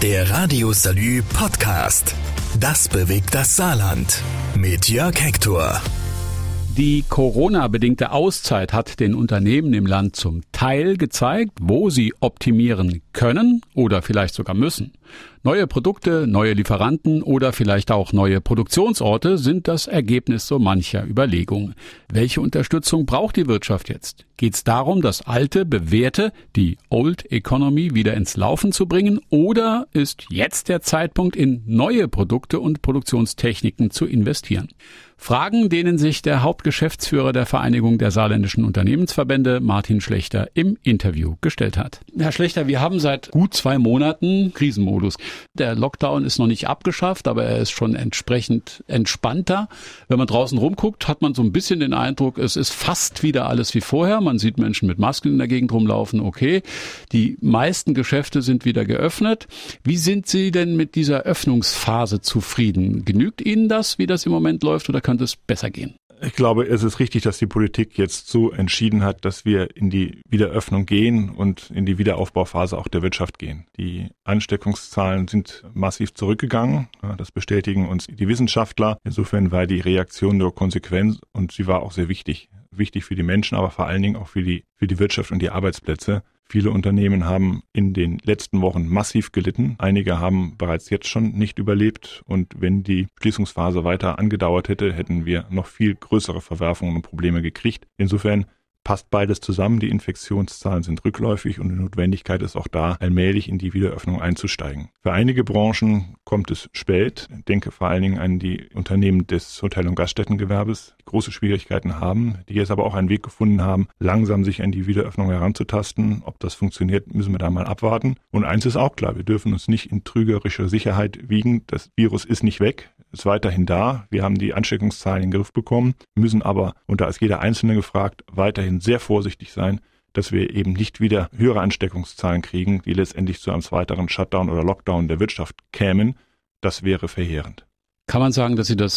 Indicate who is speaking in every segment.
Speaker 1: Der Radio Salü Podcast. Das bewegt das Saarland. Mit Jörg Hector.
Speaker 2: Die Corona-bedingte Auszeit hat den Unternehmen im Land zum Teil gezeigt, wo sie optimieren können oder vielleicht sogar müssen. Neue Produkte, neue Lieferanten oder vielleicht auch neue Produktionsorte sind das Ergebnis so mancher Überlegung. Welche Unterstützung braucht die Wirtschaft jetzt? Geht es darum, das alte, bewährte, die Old Economy wieder ins Laufen zu bringen? Oder ist jetzt der Zeitpunkt, in neue Produkte und Produktionstechniken zu investieren? Fragen, denen sich der Hauptgeschäftsführer der Vereinigung der saarländischen Unternehmensverbände, Martin Schlechter, im Interview gestellt hat. Herr Schlechter, wir haben seit gut 2 Monaten Krisenmodus. Der Lockdown ist noch nicht abgeschafft, aber er ist schon entsprechend entspannter. Wenn man draußen rumguckt, hat man so ein bisschen den Eindruck, es ist fast wieder alles wie vorher. Man sieht Menschen mit Masken in der Gegend rumlaufen, okay. Die meisten Geschäfte sind wieder geöffnet. Wie sind Sie denn mit dieser Öffnungsphase zufrieden? Genügt Ihnen das, wie das im Moment läuft, oder könnte es besser gehen?
Speaker 3: Ich glaube, es ist richtig, dass die Politik jetzt so entschieden hat, dass wir in die Wiederöffnung gehen und in die Wiederaufbauphase auch der Wirtschaft gehen. Die Ansteckungszahlen sind massiv zurückgegangen. Das bestätigen uns die Wissenschaftler. Insofern war die Reaktion nur konsequent und sie war auch sehr wichtig. Wichtig für die Menschen, aber vor allen Dingen auch für die Wirtschaft und die Arbeitsplätze. Viele Unternehmen haben in den letzten Wochen massiv gelitten. Einige haben bereits jetzt schon nicht überlebt. Und wenn die Schließungsphase weiter angedauert hätte, hätten wir noch viel größere Verwerfungen und Probleme gekriegt. Insofern passt beides zusammen. Die Infektionszahlen sind rückläufig und die Notwendigkeit ist auch da, allmählich in die Wiederöffnung einzusteigen. Für einige Branchen kommt es spät. Ich denke vor allen Dingen an die Unternehmen des Hotel- und Gaststättengewerbes, die große Schwierigkeiten haben, die jetzt aber auch einen Weg gefunden haben, langsam sich an die Wiederöffnung heranzutasten. Ob das funktioniert, müssen wir da mal abwarten. Und eins ist auch klar, wir dürfen uns nicht in trügerischer Sicherheit wiegen. Das Virus ist nicht weg, ist weiterhin da. Wir haben die Ansteckungszahlen in den Griff bekommen, müssen aber, und da ist jeder Einzelne gefragt, weiterhin sehr vorsichtig sein, dass wir eben nicht wieder höhere Ansteckungszahlen kriegen, die letztendlich zu einem weiteren Shutdown oder Lockdown der Wirtschaft kämen. Das wäre verheerend.
Speaker 2: Kann man sagen, dass Sie das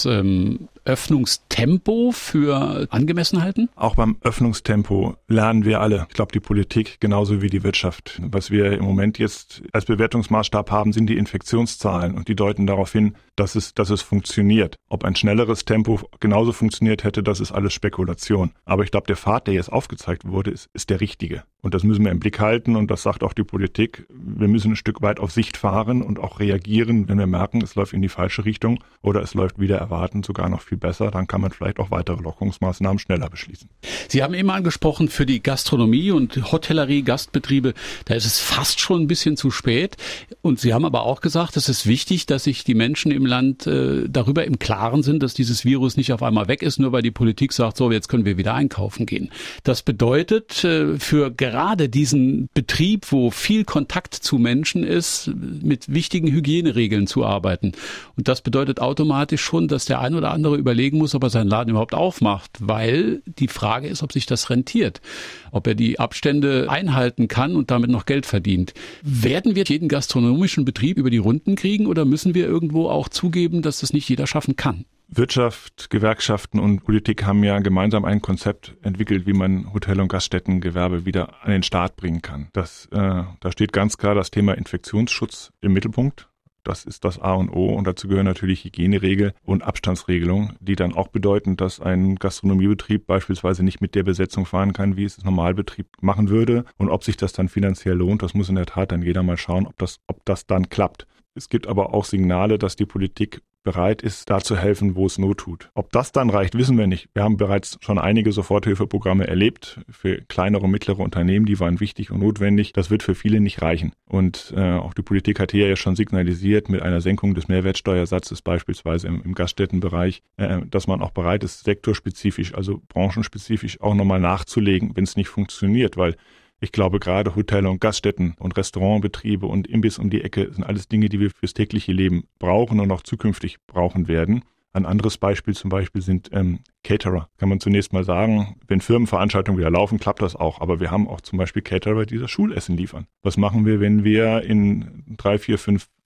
Speaker 2: Öffnungstempo für angemessen halten?
Speaker 3: Auch beim Öffnungstempo lernen wir alle. Ich glaube, die Politik genauso wie die Wirtschaft. Was wir im Moment jetzt als Bewertungsmaßstab haben, sind die Infektionszahlen und die deuten darauf hin, dass es funktioniert. Ob ein schnelleres Tempo genauso funktioniert hätte, das ist alles Spekulation. Aber ich glaube, der Pfad, der jetzt aufgezeigt wurde, ist der richtige. Und das müssen wir im Blick halten und das sagt auch die Politik. Wir müssen ein Stück weit auf Sicht fahren und auch reagieren, wenn wir merken, es läuft in die falsche Richtung oder es läuft wieder erwartend sogar noch viel besser. Dann kann man vielleicht auch weitere Lockerungsmaßnahmen schneller beschließen.
Speaker 2: Sie haben eben angesprochen, für die Gastronomie und Hotellerie, Gastbetriebe, da ist es fast schon ein bisschen zu spät. Und Sie haben aber auch gesagt, es ist wichtig, dass sich die Menschen im Land darüber im Klaren sind, dass dieses Virus nicht auf einmal weg ist, nur weil die Politik sagt, so, jetzt können wir wieder einkaufen gehen. Das bedeutet für gerade diesen Betrieb, wo viel Kontakt zu Menschen ist, mit wichtigen Hygieneregeln zu arbeiten. Und das bedeutet automatisch schon, dass der ein oder andere überlegen muss, ob er seinen Laden überhaupt aufmacht, weil die Frage ist, ob sich das rentiert, ob er die Abstände einhalten kann und damit noch Geld verdient. Werden wir jeden gastronomischen Betrieb über die Runden kriegen oder müssen wir irgendwo auch zugeben, dass das nicht jeder schaffen kann?
Speaker 3: Wirtschaft, Gewerkschaften und Politik haben ja gemeinsam ein Konzept entwickelt, wie man Hotel- und Gaststättengewerbe wieder an den Start bringen kann. Da steht ganz klar das Thema Infektionsschutz im Mittelpunkt. Das ist das A und O und dazu gehören natürlich Hygieneregel und Abstandsregelung, die dann auch bedeuten, dass ein Gastronomiebetrieb beispielsweise nicht mit der Besetzung fahren kann, wie es ein Normalbetrieb machen würde. Und ob sich das dann finanziell lohnt, das muss in der Tat dann jeder mal schauen, ob das dann klappt. Es gibt aber auch Signale, dass die Politik bereit ist, da zu helfen, wo es Not tut. Ob das dann reicht, wissen wir nicht. Wir haben bereits schon einige Soforthilfeprogramme erlebt für kleinere und mittlere Unternehmen, die waren wichtig und notwendig. Das wird für viele nicht reichen. Und auch die Politik hat hier ja schon signalisiert, mit einer Senkung des Mehrwertsteuersatzes beispielsweise im Gaststättenbereich, dass man auch bereit ist, sektorspezifisch, also branchenspezifisch auch nochmal nachzulegen, wenn es nicht funktioniert, weil ich glaube, gerade Hotel- und Gaststätten und Restaurantbetriebe und Imbiss um die Ecke sind alles Dinge, die wir fürs tägliche Leben brauchen und auch zukünftig brauchen werden. Ein anderes Beispiel zum Beispiel sind Caterer. Kann man zunächst mal sagen, wenn Firmenveranstaltungen wieder laufen, klappt das auch. Aber wir haben auch zum Beispiel Caterer, die das Schulessen liefern. Was machen wir, wenn wir in 3, 4, 5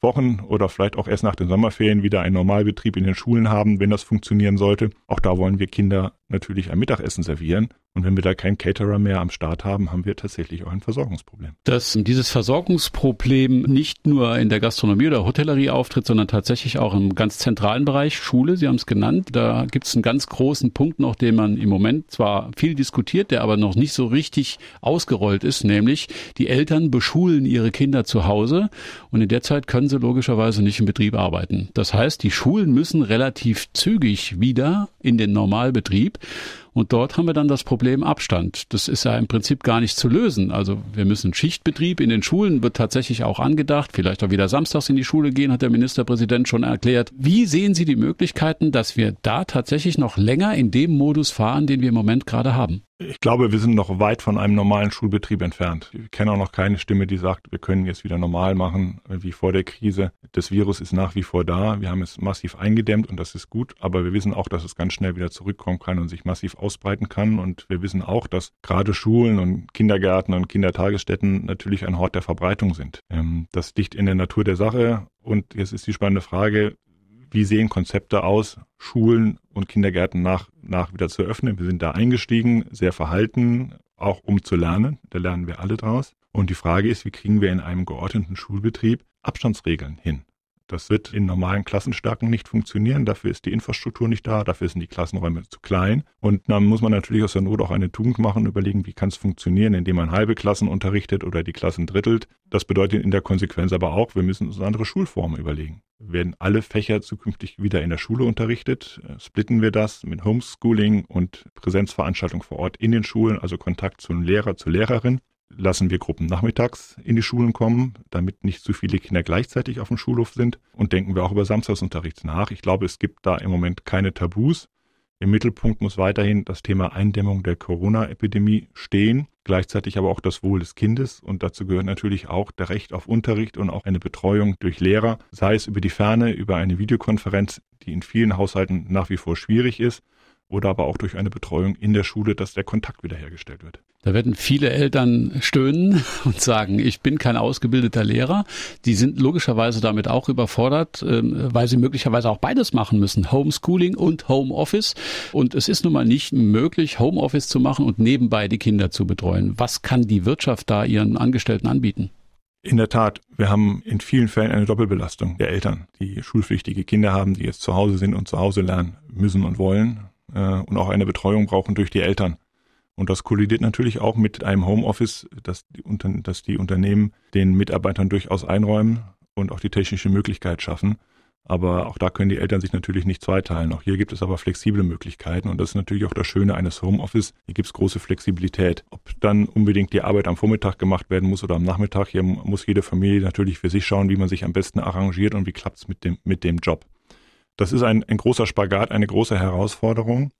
Speaker 3: Wochen oder vielleicht auch erst nach den Sommerferien wieder einen Normalbetrieb in den Schulen haben, wenn das funktionieren sollte. Auch da wollen wir Kinder natürlich ein Mittagessen servieren. Und wenn wir da keinen Caterer mehr am Start haben, haben wir tatsächlich auch ein Versorgungsproblem.
Speaker 2: Dass dieses Versorgungsproblem nicht nur in der Gastronomie oder Hotellerie auftritt, sondern tatsächlich auch im ganz zentralen Bereich Schule, Sie haben es genannt. Da gibt es einen ganz großen Punkt noch, den man im Moment zwar viel diskutiert, der aber noch nicht so richtig ausgerollt ist, nämlich die Eltern beschulen ihre Kinder zu Hause und in der Zeit können sie logischerweise nicht im Betrieb arbeiten. Das heißt, die Schulen müssen relativ zügig wieder in den Normalbetrieb. Und dort haben wir dann das Problem Abstand. Das ist ja im Prinzip gar nicht zu lösen. Also wir müssen Schichtbetrieb in den Schulen, wird tatsächlich auch angedacht. Vielleicht auch wieder samstags in die Schule gehen, hat der Ministerpräsident schon erklärt. Wie sehen Sie die Möglichkeiten, dass wir da tatsächlich noch länger in dem Modus fahren, den wir im Moment gerade haben?
Speaker 3: Ich glaube, wir sind noch weit von einem normalen Schulbetrieb entfernt. Ich kenne auch noch keine Stimme, die sagt, wir können jetzt wieder normal machen wie vor der Krise. Das Virus ist nach wie vor da. Wir haben es massiv eingedämmt und das ist gut. Aber wir wissen auch, dass es ganz schnell wieder zurückkommen kann und sich massiv ausbreiten kann. Und wir wissen auch, dass gerade Schulen und Kindergärten und Kindertagesstätten natürlich ein Hort der Verbreitung sind. Das liegt in der Natur der Sache. Und jetzt ist die spannende Frage, wie sehen Konzepte aus, Schulen und Kindergärten nach wieder zu öffnen? Wir sind da eingestiegen, sehr verhalten, auch um zu lernen. Da lernen wir alle draus. Und die Frage ist, wie kriegen wir in einem geordneten Schulbetrieb Abstandsregeln hin? Das wird in normalen Klassenstärken nicht funktionieren. Dafür ist die Infrastruktur nicht da, dafür sind die Klassenräume zu klein. Und dann muss man natürlich aus der Not auch eine Tugend machen, überlegen, wie kann es funktionieren, indem man halbe Klassen unterrichtet oder die Klassen drittelt. Das bedeutet in der Konsequenz aber auch, wir müssen uns andere Schulformen überlegen. Werden alle Fächer zukünftig wieder in der Schule unterrichtet? Splitten wir das mit Homeschooling und Präsenzveranstaltung vor Ort in den Schulen, also Kontakt zum Lehrer, zur Lehrerin? Lassen wir Gruppen nachmittags in die Schulen kommen, damit nicht zu viele Kinder gleichzeitig auf dem Schulhof sind? Und denken wir auch über Samstagsunterricht nach. Ich glaube, es gibt da im Moment keine Tabus. Im Mittelpunkt muss weiterhin das Thema Eindämmung der Corona-Epidemie stehen, gleichzeitig aber auch das Wohl des Kindes. Und dazu gehört natürlich auch der Recht auf Unterricht und auch eine Betreuung durch Lehrer, sei es über die Ferne, über eine Videokonferenz, die in vielen Haushalten nach wie vor schwierig ist, oder aber auch durch eine Betreuung in der Schule, dass der Kontakt wiederhergestellt wird.
Speaker 2: Da werden viele Eltern stöhnen und sagen, ich bin kein ausgebildeter Lehrer. Die sind logischerweise damit auch überfordert, weil sie möglicherweise auch beides machen müssen, Homeschooling und Homeoffice. Und es ist nun mal nicht möglich, Homeoffice zu machen und nebenbei die Kinder zu betreuen. Was kann die Wirtschaft da ihren Angestellten anbieten?
Speaker 3: In der Tat, wir haben in vielen Fällen eine Doppelbelastung der Eltern, die schulpflichtige Kinder haben, die jetzt zu Hause sind und zu Hause lernen müssen und wollen. Und auch eine Betreuung brauchen durch die Eltern. Und das kollidiert natürlich auch mit einem Homeoffice, das die Unternehmen den Mitarbeitern durchaus einräumen und auch die technische Möglichkeit schaffen. Aber auch da können die Eltern sich natürlich nicht zweiteilen. Auch hier gibt es aber flexible Möglichkeiten und das ist natürlich auch das Schöne eines Homeoffice. Hier gibt es große Flexibilität. Ob dann unbedingt die Arbeit am Vormittag gemacht werden muss oder am Nachmittag, hier muss jede Familie natürlich für sich schauen, wie man sich am besten arrangiert und wie klappt es mit dem Job. Das ist ein großer Spagat, eine große Herausforderung.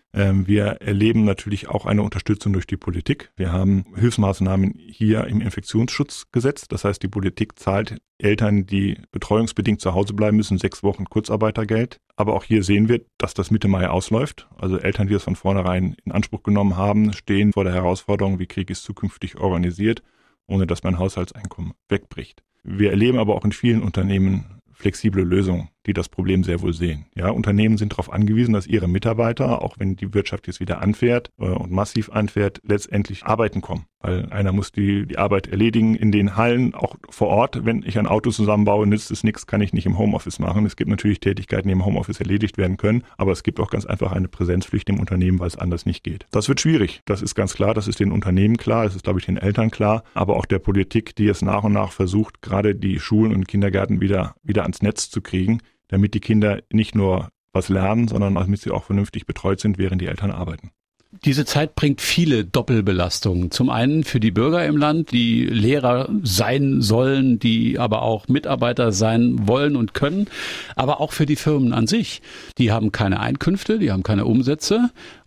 Speaker 3: Wir erleben natürlich auch eine Unterstützung durch die Politik. Wir haben Hilfsmaßnahmen hier im Infektionsschutzgesetz. Das heißt, die Politik zahlt Eltern, die betreuungsbedingt zu Hause bleiben müssen, 6 Wochen Kurzarbeitergeld. Aber auch hier sehen wir, dass das Mitte Mai ausläuft. Also Eltern, die das von vornherein in Anspruch genommen haben, stehen vor der Herausforderung, wie kriege ich es zukünftig organisiert, ohne dass mein Haushaltseinkommen wegbricht. Wir erleben aber auch in vielen Unternehmen flexible Lösungen, die das Problem sehr wohl sehen. Ja, Unternehmen sind darauf angewiesen, dass ihre Mitarbeiter, auch wenn die Wirtschaft jetzt wieder anfährt und massiv anfährt, letztendlich arbeiten kommen. Weil einer muss die Arbeit erledigen in den Hallen, auch vor Ort. Wenn ich ein Auto zusammenbaue, nützt es nichts, kann ich nicht im Homeoffice machen. Es gibt natürlich Tätigkeiten, die im Homeoffice erledigt werden können, aber es gibt auch ganz einfach eine Präsenzpflicht im Unternehmen, weil es anders nicht geht. Das wird schwierig. Das ist ganz klar. Das ist den Unternehmen klar. Das ist, glaube ich, den Eltern klar, aber auch der Politik, die es nach und nach versucht, gerade die Schulen und Kindergärten wieder ans Netz zu kriegen, damit die Kinder nicht nur was lernen, sondern damit sie auch vernünftig betreut sind, während die Eltern arbeiten.
Speaker 2: Diese Zeit bringt viele Doppelbelastungen. Zum einen für die Bürger im Land, die Lehrer sein sollen, die aber auch Mitarbeiter sein wollen und können, aber auch für die Firmen an sich. Die haben keine Einkünfte, die haben keine Umsätze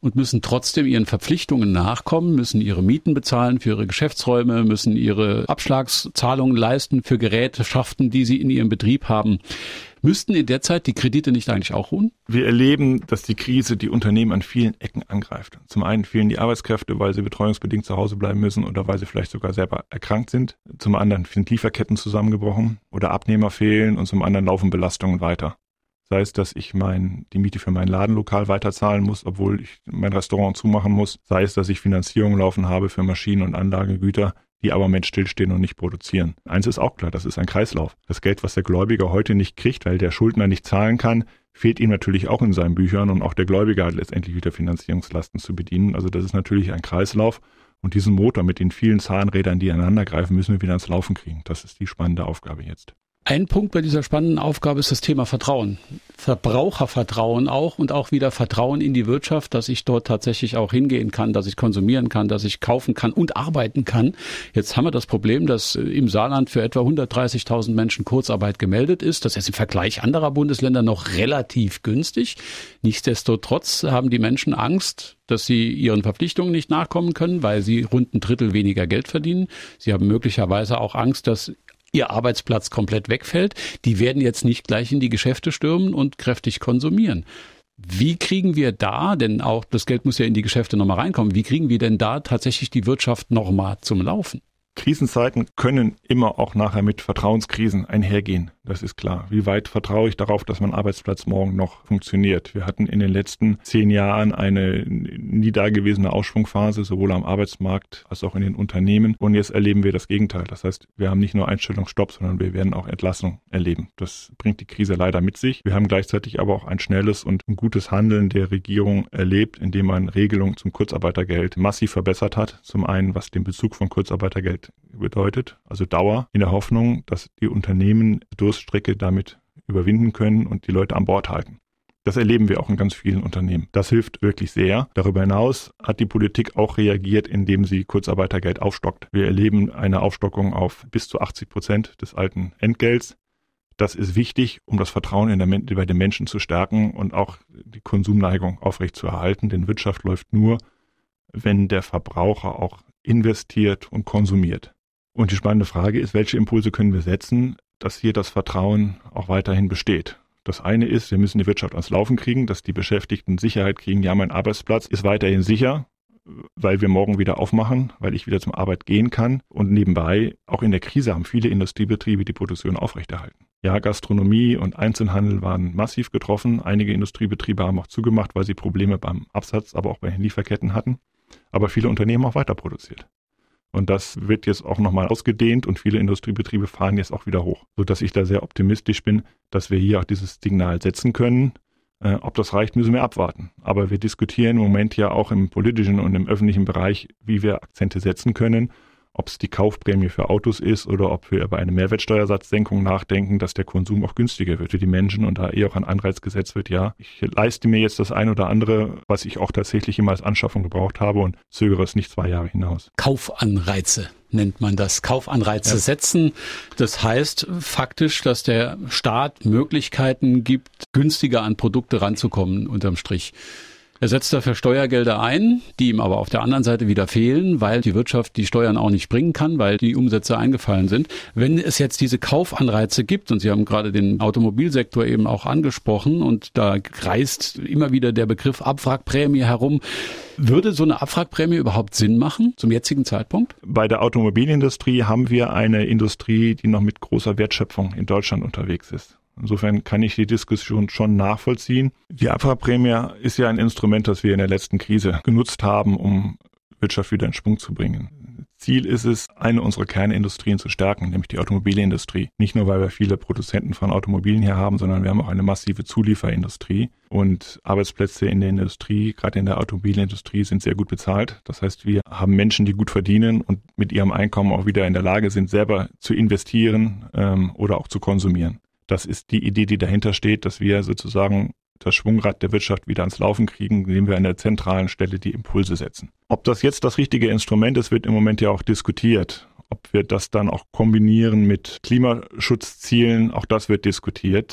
Speaker 2: und müssen trotzdem ihren Verpflichtungen nachkommen, müssen ihre Mieten bezahlen für ihre Geschäftsräume, müssen ihre Abschlagszahlungen leisten für Gerätschaften, die sie in ihrem Betrieb haben. Müssten in der Zeit die Kredite nicht eigentlich auch ruhen?
Speaker 3: Wir erleben, dass die Krise die Unternehmen an vielen Ecken angreift. Zum einen fehlen die Arbeitskräfte, weil sie betreuungsbedingt zu Hause bleiben müssen oder weil sie vielleicht sogar selber erkrankt sind. Zum anderen sind Lieferketten zusammengebrochen oder Abnehmer fehlen und zum anderen laufen Belastungen weiter. Sei es, dass ich die Miete für mein Ladenlokal weiterzahlen muss, obwohl ich mein Restaurant zumachen muss. Sei es, dass ich Finanzierung laufen habe für Maschinen- und Anlagegüter, die aber im Moment stillstehen und nicht produzieren. Eins ist auch klar, das ist ein Kreislauf. Das Geld, was der Gläubiger heute nicht kriegt, weil der Schuldner nicht zahlen kann, fehlt ihm natürlich auch in seinen Büchern und auch der Gläubiger hat letztendlich wieder Finanzierungslasten zu bedienen. Also das ist natürlich ein Kreislauf und diesen Motor mit den vielen Zahnrädern, die ineinander greifen, müssen wir wieder ans Laufen kriegen. Das ist die spannende Aufgabe jetzt.
Speaker 2: Ein Punkt bei dieser spannenden Aufgabe ist das Thema Vertrauen. Verbrauchervertrauen auch und auch wieder Vertrauen in die Wirtschaft, dass ich dort tatsächlich auch hingehen kann, dass ich konsumieren kann, dass ich kaufen kann und arbeiten kann. Jetzt haben wir das Problem, dass im Saarland für etwa 130.000 Menschen Kurzarbeit gemeldet ist. Das ist im Vergleich anderer Bundesländer noch relativ günstig. Nichtsdestotrotz haben die Menschen Angst, dass sie ihren Verpflichtungen nicht nachkommen können, weil sie rund ein Drittel weniger Geld verdienen. Sie haben möglicherweise auch Angst, dass ihr Arbeitsplatz komplett wegfällt. Die werden jetzt nicht gleich in die Geschäfte stürmen und kräftig konsumieren. Wie kriegen wir da, denn auch das Geld muss ja in die Geschäfte nochmal reinkommen, wie kriegen wir denn da tatsächlich die Wirtschaft nochmal zum Laufen?
Speaker 3: Krisenzeiten können immer auch nachher mit Vertrauenskrisen einhergehen. Das ist klar. Wie weit vertraue ich darauf, dass mein Arbeitsplatz morgen noch funktioniert? Wir hatten in den letzten 10 Jahren eine nie dagewesene Aufschwungphase, sowohl am Arbeitsmarkt als auch in den Unternehmen. Und jetzt erleben wir das Gegenteil. Das heißt, wir haben nicht nur Einstellungsstopp, sondern wir werden auch Entlassung erleben. Das bringt die Krise leider mit sich. Wir haben gleichzeitig aber auch ein schnelles und ein gutes Handeln der Regierung erlebt, indem man Regelungen zum Kurzarbeitergeld massiv verbessert hat. Zum einen, was den Bezug von Kurzarbeitergeld bedeutet, also Dauer, in der Hoffnung, dass die Unternehmen Durststrecke damit überwinden können und die Leute an Bord halten. Das erleben wir auch in ganz vielen Unternehmen. Das hilft wirklich sehr. Darüber hinaus hat die Politik auch reagiert, indem sie Kurzarbeitergeld aufstockt. Wir erleben eine Aufstockung auf bis zu 80% des alten Entgelts. Das ist wichtig, um das Vertrauen bei den Menschen zu stärken und auch die Konsumneigung aufrechtzuerhalten. Denn Wirtschaft läuft nur, wenn der Verbraucher auch investiert und konsumiert. Und die spannende Frage ist, welche Impulse können wir setzen, dass hier das Vertrauen auch weiterhin besteht. Das eine ist, wir müssen die Wirtschaft ans Laufen kriegen, dass die Beschäftigten Sicherheit kriegen, ja, mein Arbeitsplatz ist weiterhin sicher, weil wir morgen wieder aufmachen, weil ich wieder zur Arbeit gehen kann. Und nebenbei, auch in der Krise haben viele Industriebetriebe die Produktion aufrechterhalten. Ja, Gastronomie und Einzelhandel waren massiv getroffen. Einige Industriebetriebe haben auch zugemacht, weil sie Probleme beim Absatz, aber auch bei den Lieferketten hatten. Aber viele Unternehmen auch weiter produziert. Und das wird jetzt auch nochmal ausgedehnt und viele Industriebetriebe fahren jetzt auch wieder hoch, sodass ich da sehr optimistisch bin, dass wir hier auch dieses Signal setzen können. Ob das reicht, müssen wir abwarten. Aber wir diskutieren im Moment ja auch im politischen und im öffentlichen Bereich, wie wir Akzente setzen können. Ob es die Kaufprämie für Autos ist oder ob wir über eine Mehrwertsteuersatzsenkung nachdenken, dass der Konsum auch günstiger wird für die Menschen und da auch ein Anreiz gesetzt wird, ja, ich leiste mir jetzt das ein oder andere, was ich auch tatsächlich immer als Anschaffung gebraucht habe und zögere es nicht 2 Jahre hinaus.
Speaker 2: Kaufanreize nennt man das. Kaufanreize setzen. Das heißt faktisch, dass der Staat Möglichkeiten gibt, günstiger an Produkte ranzukommen, unterm Strich. Er setzt dafür Steuergelder ein, die ihm aber auf der anderen Seite wieder fehlen, weil die Wirtschaft die Steuern auch nicht bringen kann, weil die Umsätze eingefallen sind. Wenn es jetzt diese Kaufanreize gibt, und Sie haben gerade den Automobilsektor eben auch angesprochen, und da kreist immer wieder der Begriff Abwrackprämie herum, würde so eine Abwrackprämie überhaupt Sinn machen zum jetzigen Zeitpunkt?
Speaker 3: Bei der Automobilindustrie haben wir eine Industrie, die noch mit großer Wertschöpfung in Deutschland unterwegs ist. Insofern kann ich die Diskussion schon nachvollziehen. Die Abwrackprämie ist ja ein Instrument, das wir in der letzten Krise genutzt haben, um Wirtschaft wieder in Schwung zu bringen. Ziel ist es, eine unserer Kernindustrien zu stärken, nämlich die Automobilindustrie. Nicht nur, weil wir viele Produzenten von Automobilen hier haben, sondern wir haben auch eine massive Zulieferindustrie. Und Arbeitsplätze in der Industrie, gerade in der Automobilindustrie, sind sehr gut bezahlt. Das heißt, wir haben Menschen, die gut verdienen und mit ihrem Einkommen auch wieder in der Lage sind, selber zu investieren oder auch zu konsumieren. Das ist die Idee, die dahinter steht, dass wir sozusagen das Schwungrad der Wirtschaft wieder ans Laufen kriegen, indem wir an der zentralen Stelle die Impulse setzen. Ob das jetzt das richtige Instrument ist, wird im Moment ja auch diskutiert. Ob wir das dann auch kombinieren mit Klimaschutzzielen, auch das wird diskutiert.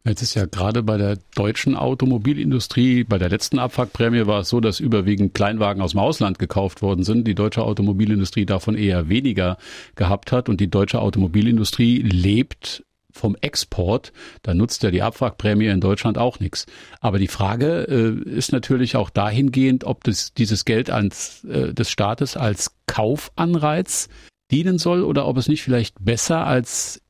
Speaker 2: Jetzt ist ja gerade bei der deutschen Automobilindustrie, bei der letzten Abwrackprämie war es so, dass überwiegend Kleinwagen aus dem Ausland gekauft worden sind. Die deutsche Automobilindustrie davon eher weniger gehabt hat. Und die deutsche Automobilindustrie lebt vom Export. Da nutzt ja die Abwrackprämie in Deutschland auch nichts. Aber die Frage ist natürlich auch dahingehend, ob dieses Geld des Staates als Kaufanreiz dienen soll oder ob es nicht vielleicht besser als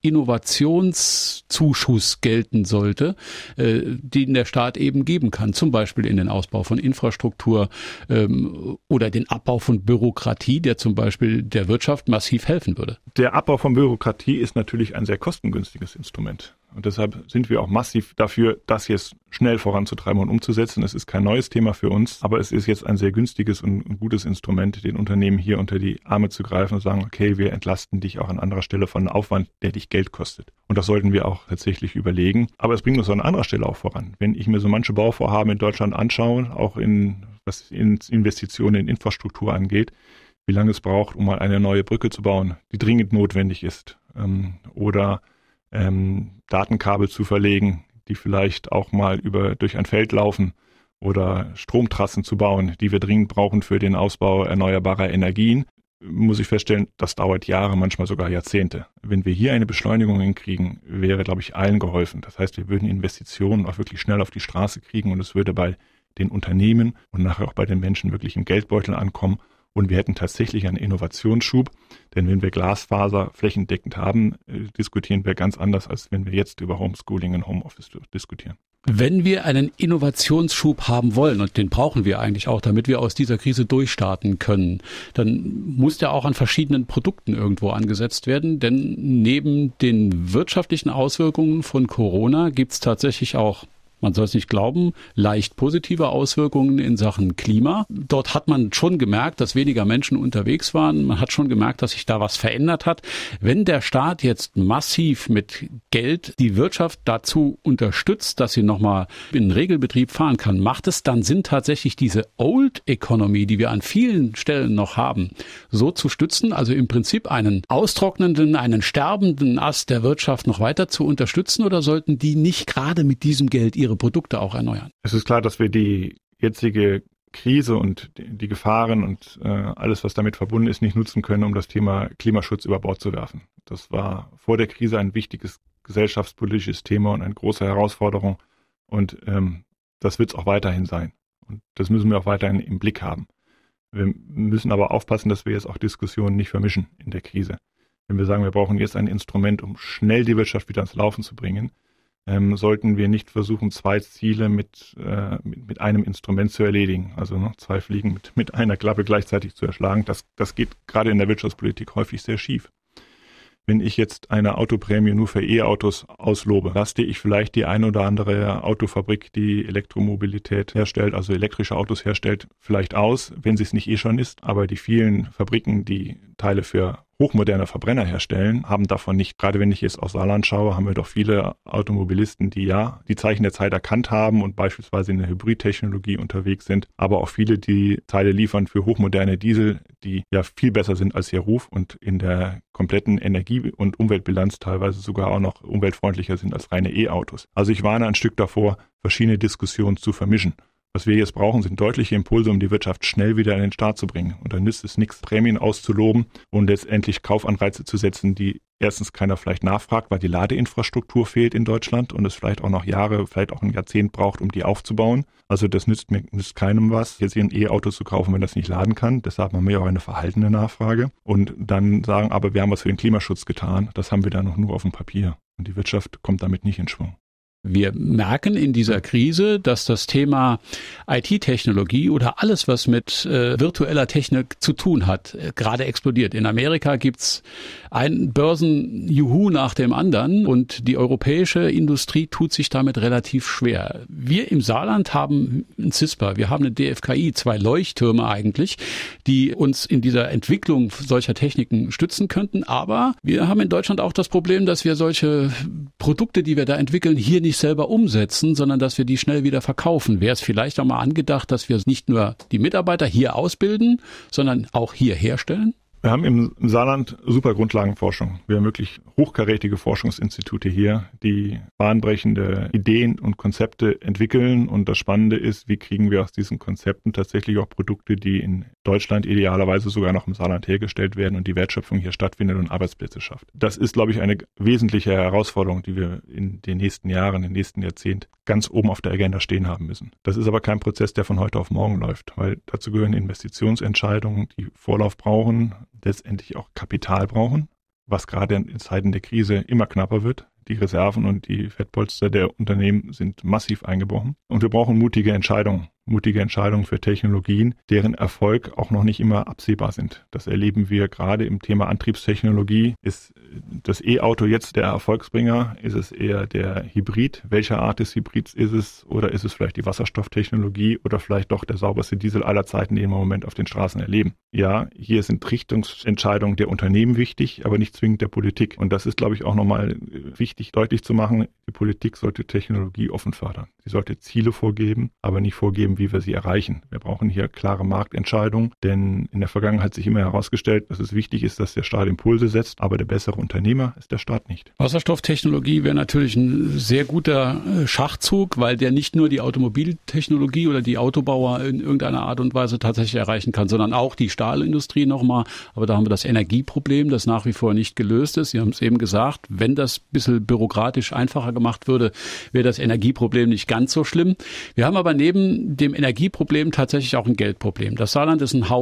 Speaker 2: Innovationszuschuss gelten sollte, den der Staat eben geben kann, zum Beispiel in den Ausbau von Infrastruktur oder den Abbau von Bürokratie, der zum Beispiel der Wirtschaft massiv helfen würde.
Speaker 3: Der Abbau von Bürokratie ist natürlich ein sehr kostengünstiges Instrument. Und deshalb sind wir auch massiv dafür, das jetzt schnell voranzutreiben und umzusetzen. Es ist kein neues Thema für uns, aber es ist jetzt ein sehr günstiges und gutes Instrument, den Unternehmen hier unter die Arme zu greifen und sagen, okay, wir entlasten dich auch an anderer Stelle von einem Aufwand, der dich Geld kostet. Und das sollten wir auch tatsächlich überlegen. Aber es bringt uns an anderer Stelle auch voran. Wenn ich mir so manche Bauvorhaben in Deutschland anschaue, auch was Investitionen in Infrastruktur angeht, wie lange es braucht, um mal eine neue Brücke zu bauen, die dringend notwendig ist, oder Datenkabel zu verlegen, die vielleicht auch mal durch ein Feld laufen, oder Stromtrassen zu bauen, die wir dringend brauchen für den Ausbau erneuerbarer Energien, muss ich feststellen, das dauert Jahre, manchmal sogar Jahrzehnte. Wenn wir hier eine Beschleunigung hinkriegen, wäre, glaube ich, allen geholfen. Das heißt, wir würden Investitionen auch wirklich schnell auf die Straße kriegen und es würde bei den Unternehmen und nachher auch bei den Menschen wirklich im Geldbeutel ankommen. Und wir hätten tatsächlich einen Innovationsschub, denn wenn wir Glasfaser flächendeckend haben, diskutieren wir ganz anders, als wenn wir jetzt über Homeschooling und Homeoffice diskutieren.
Speaker 2: Wenn wir einen Innovationsschub haben wollen, und den brauchen wir eigentlich auch, damit wir aus dieser Krise durchstarten können, dann muss der auch an verschiedenen Produkten irgendwo angesetzt werden, denn neben den wirtschaftlichen Auswirkungen von Corona gibt es tatsächlich auch, man soll es nicht glauben, leicht positive Auswirkungen in Sachen Klima. Dort hat man schon gemerkt, dass weniger Menschen unterwegs waren. Man hat schon gemerkt, dass sich da was verändert hat. Wenn der Staat jetzt massiv mit Geld die Wirtschaft dazu unterstützt, dass sie nochmal in den Regelbetrieb fahren kann, macht es dann Sinn, tatsächlich diese Old Economy, die wir an vielen Stellen noch haben, so zu stützen, also im Prinzip einen austrocknenden, einen sterbenden Ast der Wirtschaft noch weiter zu unterstützen, oder sollten die nicht gerade mit diesem Geld ihre Produkte auch erneuern?
Speaker 3: Es ist klar, dass wir die jetzige Krise und die Gefahren und alles, was damit verbunden ist, nicht nutzen können, um das Thema Klimaschutz über Bord zu werfen. Das war vor der Krise ein wichtiges gesellschaftspolitisches Thema und eine große Herausforderung. Und das wird es auch weiterhin sein. Und das müssen wir auch weiterhin im Blick haben. Wir müssen aber aufpassen, dass wir jetzt auch Diskussionen nicht vermischen in der Krise. Wenn wir sagen, wir brauchen jetzt ein Instrument, um schnell die Wirtschaft wieder ans Laufen zu bringen, sollten wir nicht versuchen, zwei Ziele mit einem Instrument zu erledigen. Also zwei Fliegen mit einer Klappe gleichzeitig zu erschlagen. Das geht gerade in der Wirtschaftspolitik häufig sehr schief. Wenn ich jetzt eine Autoprämie nur für E-Autos auslobe, lasse ich vielleicht die eine oder andere Autofabrik, die Elektromobilität herstellt, also elektrische Autos herstellt, vielleicht aus, wenn sie es nicht schon ist. Aber die vielen Fabriken, die Teile für hochmoderne Verbrenner herstellen, haben davon nicht. Gerade wenn ich jetzt aus Saarland schaue, haben wir doch viele Automobilisten, die die Zeichen der Zeit erkannt haben und beispielsweise in der Hybridtechnologie unterwegs sind, aber auch viele, die Teile liefern für hochmoderne Diesel, die ja viel besser sind als ihr Ruf und in der kompletten Energie- und Umweltbilanz teilweise sogar auch noch umweltfreundlicher sind als reine E-Autos. Also ich warne ein Stück davor, verschiedene Diskussionen zu vermischen. Was wir jetzt brauchen, sind deutliche Impulse, um die Wirtschaft schnell wieder in den Start zu bringen. Und dann nützt es nichts, Prämien auszuloben und letztendlich Kaufanreize zu setzen, die erstens keiner vielleicht nachfragt, weil die Ladeinfrastruktur fehlt in Deutschland und es vielleicht auch noch Jahre, vielleicht auch ein Jahrzehnt braucht, um die aufzubauen. Also das nützt keinem was, jetzt hier ein E-Auto zu kaufen, wenn das nicht laden kann. Deshalb haben wir ja auch eine verhaltene Nachfrage. Und dann sagen, aber wir haben was für den Klimaschutz getan. Das haben wir dann noch nur auf dem Papier. Und die Wirtschaft kommt damit nicht in Schwung.
Speaker 2: Wir merken in dieser Krise, dass das Thema IT-Technologie oder alles, was mit virtueller Technik zu tun hat, gerade explodiert. In Amerika gibt's ein Börsenjuhu nach dem anderen und die europäische Industrie tut sich damit relativ schwer. Wir im Saarland haben ein CISPA, wir haben eine DFKI, 2 Leuchttürme eigentlich, die uns in dieser Entwicklung solcher Techniken stützen könnten. Aber wir haben in Deutschland auch das Problem, dass wir solche Produkte, die wir da entwickeln, hier nicht selber umsetzen, sondern dass wir die schnell wieder verkaufen. Wäre es vielleicht auch mal angedacht, dass wir nicht nur die Mitarbeiter hier ausbilden, sondern auch hier herstellen?
Speaker 3: Wir haben im Saarland super Grundlagenforschung. Wir haben wirklich hochkarätige Forschungsinstitute hier, die bahnbrechende Ideen und Konzepte entwickeln. Und das Spannende ist, wie kriegen wir aus diesen Konzepten tatsächlich auch Produkte, die in Deutschland idealerweise sogar noch im Saarland hergestellt werden und die Wertschöpfung hier stattfindet und Arbeitsplätze schafft. Das ist, glaube ich, eine wesentliche Herausforderung, die wir in den nächsten Jahren, im nächsten Jahrzehnt ganz oben auf der Agenda stehen haben müssen. Das ist aber kein Prozess, der von heute auf morgen läuft, weil dazu gehören Investitionsentscheidungen, die Vorlauf brauchen, letztendlich auch Kapital brauchen, was gerade in Zeiten der Krise immer knapper wird. Die Reserven und die Fettpolster der Unternehmen sind massiv eingebrochen. Und wir brauchen mutige Entscheidungen für Technologien, deren Erfolg auch noch nicht immer absehbar sind. Das erleben wir gerade im Thema Antriebstechnologie. Ist das E-Auto jetzt der Erfolgsbringer? Ist es eher der Hybrid? Welcher Art des Hybrids ist es? Oder ist es vielleicht die Wasserstofftechnologie oder vielleicht doch der sauberste Diesel aller Zeiten, den wir im Moment auf den Straßen erleben? Ja, hier sind Richtungsentscheidungen der Unternehmen wichtig, aber nicht zwingend der Politik. Und das ist, glaube ich, auch nochmal wichtig deutlich zu machen. Die Politik sollte Technologie offen fördern. Sie sollte Ziele vorgeben, aber nicht vorgeben, wie wir sie erreichen. Wir brauchen hier klare Marktentscheidungen, denn in der Vergangenheit hat sich immer herausgestellt, dass es wichtig ist, dass der Staat Impulse setzt, aber der bessere Unternehmer ist der Staat nicht.
Speaker 2: Wasserstofftechnologie wäre natürlich ein sehr guter Schachzug, weil der nicht nur die Automobiltechnologie oder die Autobauer in irgendeiner Art und Weise tatsächlich erreichen kann, sondern auch die Stahlindustrie nochmal. Aber da haben wir das Energieproblem, das nach wie vor nicht gelöst ist. Sie haben es eben gesagt, wenn das ein bisschen bürokratisch einfacher gemacht würde, wäre das Energieproblem nicht ganz so schlimm. Wir haben aber neben dem Energieproblem tatsächlich auch ein Geldproblem. Das Saarland ist ein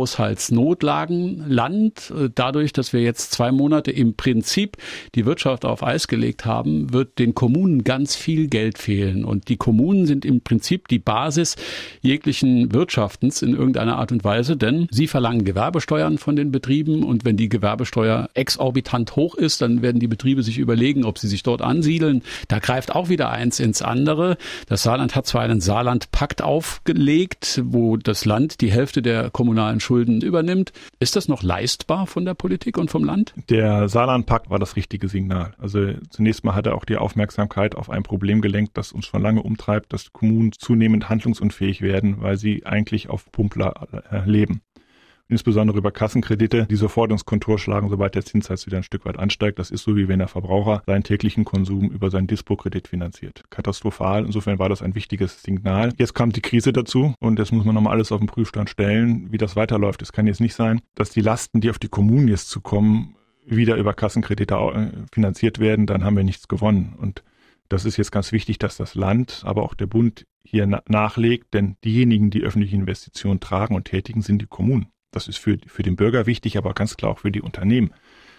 Speaker 2: Haushaltsnotlagenland. Dadurch, dass wir jetzt 2 Monate im Prinzip die Wirtschaft auf Eis gelegt haben, wird den Kommunen ganz viel Geld fehlen. Und die Kommunen sind im Prinzip die Basis jeglichen Wirtschaftens in irgendeiner Art und Weise, denn sie verlangen Gewerbesteuern von den Betrieben. Und wenn die Gewerbesteuer exorbitant hoch ist, dann werden die Betriebe sich überlegen, ob sie sich dort ansiedeln. Da greift auch wieder eins ins andere. Das Saarland hat zwar einen Saarlandpakt aufgelegt, wo das Land die Hälfte der kommunalen Schulden übernimmt. Ist das noch leistbar von der Politik und vom Land?
Speaker 3: Der Saarlandpakt war das richtige Signal. Also zunächst mal hat er auch die Aufmerksamkeit auf ein Problem gelenkt, das uns schon lange umtreibt, dass Kommunen zunehmend handlungsunfähig werden, weil sie eigentlich auf Pumpler leben. Insbesondere über Kassenkredite, die sofort ins Kontor schlagen, sobald der Zinssatz wieder ein Stück weit ansteigt. Das ist so, wie wenn der Verbraucher seinen täglichen Konsum über seinen Dispo-Kredit finanziert. Katastrophal. Insofern war das ein wichtiges Signal. Jetzt kam die Krise dazu und jetzt muss man nochmal alles auf den Prüfstand stellen, wie das weiterläuft. Es kann jetzt nicht sein, dass die Lasten, die auf die Kommunen jetzt zukommen, wieder über Kassenkredite finanziert werden. Dann haben wir nichts gewonnen. Und das ist jetzt ganz wichtig, dass das Land, aber auch der Bund hier nachlegt, denn diejenigen, die öffentliche Investitionen tragen und tätigen, sind die Kommunen. Das ist für den Bürger wichtig, aber ganz klar auch für die Unternehmen.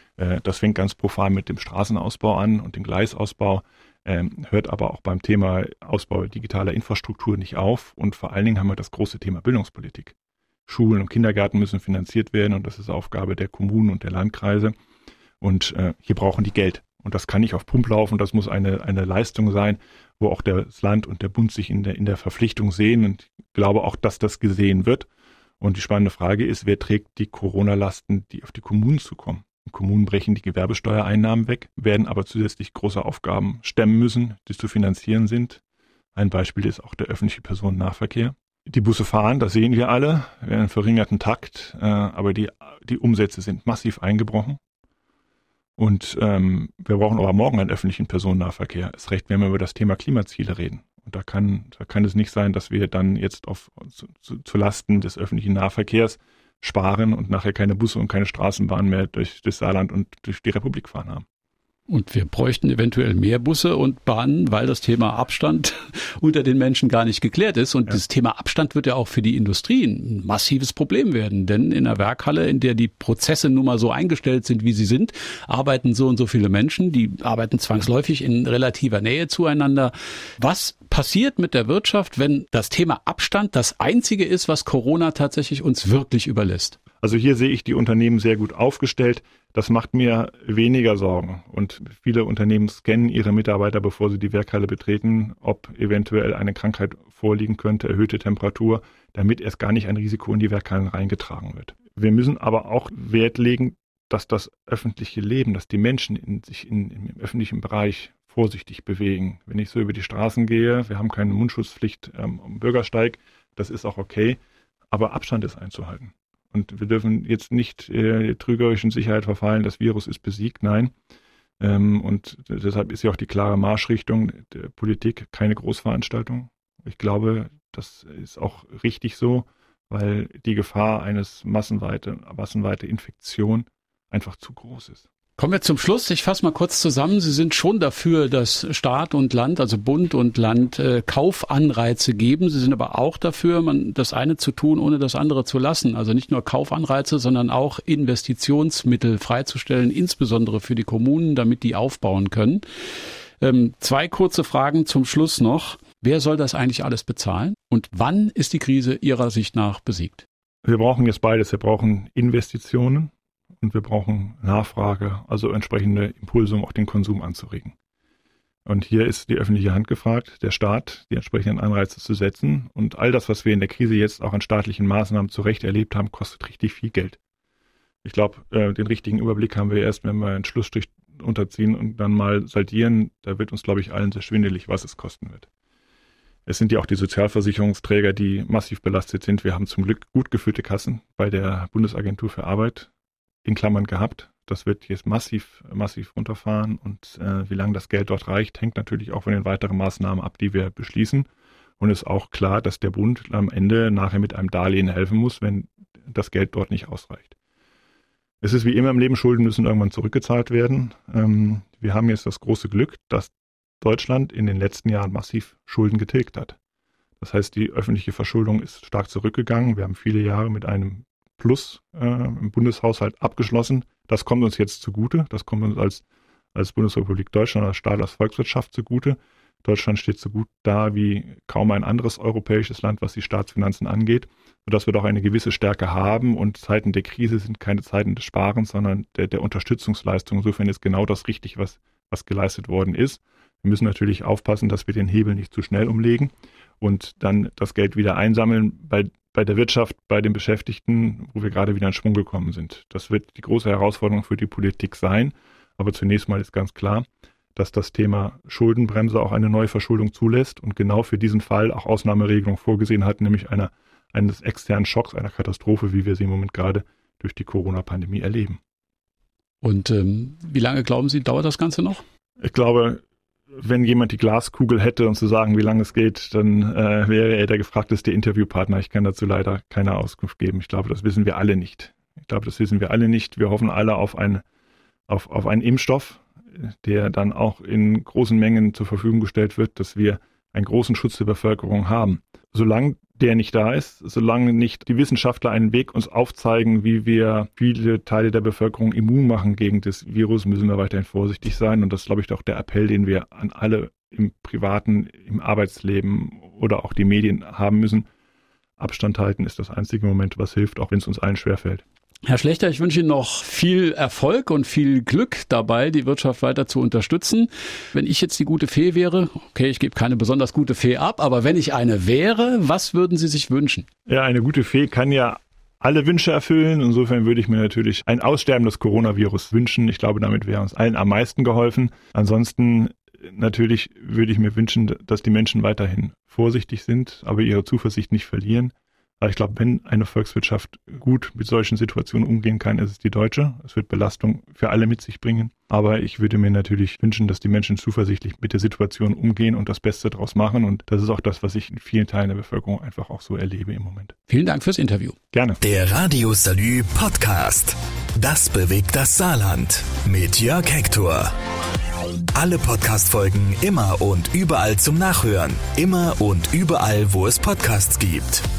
Speaker 3: Das fängt ganz profan mit dem Straßenausbau an und dem Gleisausbau, hört aber auch beim Thema Ausbau digitaler Infrastruktur nicht auf. Und vor allen Dingen haben wir das große Thema Bildungspolitik. Schulen und Kindergärten müssen finanziert werden und das ist Aufgabe der Kommunen und der Landkreise. Und hier brauchen die Geld. Und das kann nicht auf Pump laufen. Das muss eine Leistung sein, wo auch das Land und der Bund sich in der Verpflichtung sehen. Und ich glaube auch, dass das gesehen wird. Und die spannende Frage ist, wer trägt die Corona-Lasten, die auf die Kommunen zukommen? Die Kommunen brechen die Gewerbesteuereinnahmen weg, werden aber zusätzlich große Aufgaben stemmen müssen, die zu finanzieren sind. Ein Beispiel ist auch der öffentliche Personennahverkehr. Die Busse fahren, das sehen wir alle, in einem verringerten Takt, aber die Umsätze sind massiv eingebrochen. Und wir brauchen aber morgen einen öffentlichen Personennahverkehr. Erst recht, wenn wir über das Thema Klimaziele reden. Und da kann es nicht sein, dass wir dann jetzt zu Lasten des öffentlichen Nahverkehrs sparen und nachher keine Busse und keine Straßenbahn mehr durch das Saarland und durch die Republik fahren haben.
Speaker 2: Und wir bräuchten eventuell mehr Busse und Bahnen, weil das Thema Abstand unter den Menschen gar nicht geklärt ist. Und das Thema Abstand wird ja auch für die Industrie ein massives Problem werden. Denn in einer Werkhalle, in der die Prozesse nun mal so eingestellt sind, wie sie sind, arbeiten so und so viele Menschen. Die arbeiten zwangsläufig in relativer Nähe zueinander. Was passiert mit der Wirtschaft, wenn das Thema Abstand das Einzige ist, was Corona tatsächlich uns wirklich überlässt?
Speaker 3: Also hier sehe ich die Unternehmen sehr gut aufgestellt. Das macht mir weniger Sorgen. Und viele Unternehmen scannen ihre Mitarbeiter, bevor sie die Werkhalle betreten, ob eventuell eine Krankheit vorliegen könnte, erhöhte Temperatur, damit erst gar nicht ein Risiko in die Werkhallen reingetragen wird. Wir müssen aber auch Wert legen, dass das öffentliche Leben, dass die Menschen sich im öffentlichen Bereich vorsichtig bewegen. Wenn ich so über die Straßen gehe, wir haben keine Mundschutzpflicht am Bürgersteig, das ist auch okay, aber Abstand ist einzuhalten. Und wir dürfen jetzt nicht der trügerischen Sicherheit verfallen, das Virus ist besiegt, nein. Und deshalb ist ja auch die klare Marschrichtung der Politik keine Großveranstaltung. Ich glaube, das ist auch richtig so, weil die Gefahr eines massenweite Infektion einfach zu groß ist.
Speaker 2: Kommen wir zum Schluss. Ich fasse mal kurz zusammen. Sie sind schon dafür, dass Staat und Land, also Bund und Land, Kaufanreize geben. Sie sind aber auch dafür, das eine zu tun, ohne das andere zu lassen. Also nicht nur Kaufanreize, sondern auch Investitionsmittel freizustellen, insbesondere für die Kommunen, damit die aufbauen können. 2 kurze Fragen zum Schluss noch. Wer soll das eigentlich alles bezahlen? Und wann ist die Krise Ihrer Sicht nach besiegt?
Speaker 3: Wir brauchen jetzt beides. Wir brauchen Investitionen. Und wir brauchen Nachfrage, also entsprechende Impulse, um auch den Konsum anzuregen. Und hier ist die öffentliche Hand gefragt, der Staat, die entsprechenden Anreize zu setzen. Und all das, was wir in der Krise jetzt auch an staatlichen Maßnahmen zu Recht erlebt haben, kostet richtig viel Geld. Ich glaube, den richtigen Überblick haben wir erst, wenn wir einen Schlussstrich unterziehen und dann mal saldieren. Da wird uns, glaube ich, allen sehr schwindelig, was es kosten wird. Es sind ja auch die Sozialversicherungsträger, die massiv belastet sind. Wir haben zum Glück gut gefüllte Kassen bei der Bundesagentur für Arbeit in Klammern gehabt. Das wird jetzt massiv runterfahren und wie lange das Geld dort reicht, hängt natürlich auch von den weiteren Maßnahmen ab, die wir beschließen. Und es ist auch klar, dass der Bund am Ende nachher mit einem Darlehen helfen muss, wenn das Geld dort nicht ausreicht. Es ist wie immer im Leben, Schulden müssen irgendwann zurückgezahlt werden. Wir haben jetzt das große Glück, dass Deutschland in den letzten Jahren massiv Schulden getilgt hat. Das heißt, die öffentliche Verschuldung ist stark zurückgegangen. Wir haben viele Jahre mit einem Plus im Bundeshaushalt abgeschlossen. Das kommt uns jetzt zugute. Das kommt uns als Bundesrepublik Deutschland, als Staat, als Volkswirtschaft zugute. Deutschland steht so gut da wie kaum ein anderes europäisches Land, was die Staatsfinanzen angeht, sodass wir doch eine gewisse Stärke haben. Und Zeiten der Krise sind keine Zeiten des Sparens, sondern der Unterstützungsleistung. Insofern ist genau das richtig, was geleistet worden ist. Wir müssen natürlich aufpassen, dass wir den Hebel nicht zu schnell umlegen und dann das Geld wieder einsammeln bei der Wirtschaft, bei den Beschäftigten, wo wir gerade wieder in Schwung gekommen sind. Das wird die große Herausforderung für die Politik sein. Aber zunächst mal ist ganz klar, dass das Thema Schuldenbremse auch eine Neuverschuldung zulässt und genau für diesen Fall auch Ausnahmeregelungen vorgesehen hat, nämlich eines externen Schocks, einer Katastrophe, wie wir sie im Moment gerade durch die Corona-Pandemie erleben.
Speaker 2: Und wie lange, glauben Sie, dauert das Ganze noch?
Speaker 3: Ich glaube, wenn jemand die Glaskugel hätte und zu sagen, wie lange es geht, dann wäre er der gefragteste Interviewpartner. Ich kann dazu leider keine Auskunft geben. Ich glaube, das wissen wir alle nicht. Wir hoffen alle auf einen Impfstoff, der dann auch in großen Mengen zur Verfügung gestellt wird, dass wir einen großen Schutz der Bevölkerung haben. Solange der nicht da ist, solange nicht die Wissenschaftler einen Weg uns aufzeigen, wie wir viele Teile der Bevölkerung immun machen gegen das Virus, müssen wir weiterhin vorsichtig sein. Und das ist, glaube ich, auch der Appell, den wir an alle im Privaten, im Arbeitsleben oder auch die Medien haben müssen. Abstand halten ist das einzige Moment, was hilft, auch wenn es uns allen schwerfällt.
Speaker 2: Herr Schlechter, ich wünsche Ihnen noch viel Erfolg und viel Glück dabei, die Wirtschaft weiter zu unterstützen. Wenn ich jetzt die gute Fee wäre, okay, ich gebe keine besonders gute Fee ab, aber wenn ich eine wäre, was würden Sie sich wünschen?
Speaker 3: Ja, eine gute Fee kann ja alle Wünsche erfüllen. Insofern würde ich mir natürlich ein Aussterben des Coronavirus wünschen. Ich glaube, damit wäre uns allen am meisten geholfen. Ansonsten natürlich würde ich mir wünschen, dass die Menschen weiterhin vorsichtig sind, aber ihre Zuversicht nicht verlieren. Aber ich glaube, wenn eine Volkswirtschaft gut mit solchen Situationen umgehen kann, ist es die deutsche. Es wird Belastung für alle mit sich bringen. Aber ich würde mir natürlich wünschen, dass die Menschen zuversichtlich mit der Situation umgehen und das Beste daraus machen. Und das ist auch das, was ich in vielen Teilen der Bevölkerung einfach auch so erlebe im Moment.
Speaker 2: Vielen Dank fürs Interview.
Speaker 3: Gerne.
Speaker 1: Der Radio Salü Podcast. Das bewegt das Saarland. Mit Jörg Hector. Alle Podcast-Folgen immer und überall zum Nachhören. Immer und überall, wo es Podcasts gibt.